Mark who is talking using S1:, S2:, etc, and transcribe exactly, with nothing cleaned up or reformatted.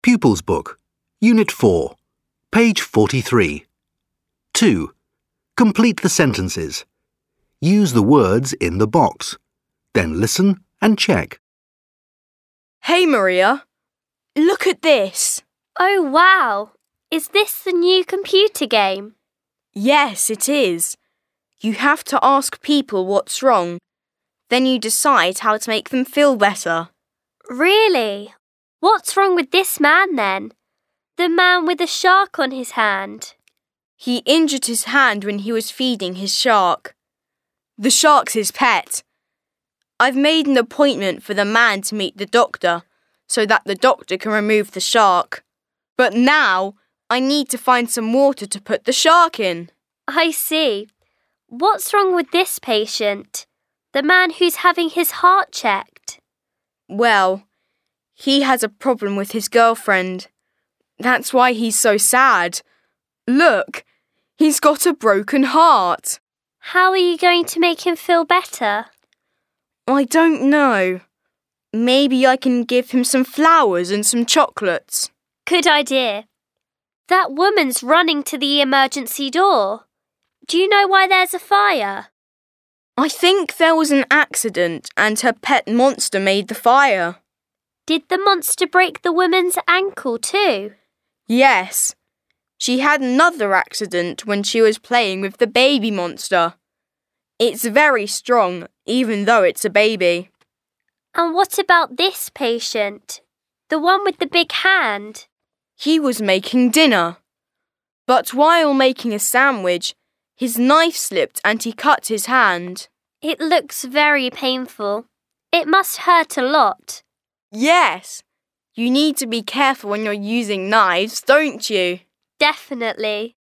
S1: Pupils Book, Unit four, page forty-three. two. Complete the sentences. Use the words in the box. Then listen and check.
S2: Hey Maria, look at this.
S3: Oh wow! Is this the new computer game?
S2: Yes, it is. You have to ask people what's wrong. Then you decide how to make them feel better.
S3: Really? What's wrong with this man then? The man with the shark on his hand.
S2: He injured his hand when he was feeding his shark. The shark's his pet. I've made an appointment for the man to meet the doctor so that the doctor can remove the shark. But now I need to find some water to put the shark in.
S3: I see. What's wrong with this patient? The man who's having his heart checked.
S2: Well, he has a problem with his girlfriend. That's why he's so sad. Look, he's got a broken heart.
S3: How are you going to make him feel better?
S2: I don't know. Maybe I can give him some flowers and some chocolates.
S3: Good idea. That woman's running to the emergency door. Do you know why there's a fire?
S2: I think there was an accident and her pet monster made the fire.
S3: Did the monster break the woman's ankle too?
S2: Yes. She had another accident when she was playing with the baby monster. It's very strong, even though it's a baby.
S3: And what about this patient? The one with the big hand?
S2: He was making dinner. But while making a sandwich, his knife slipped and he cut his hand.
S3: It looks very painful. It must hurt a lot.
S2: Yes. You need to be careful when you're using knives, don't you?
S3: Definitely.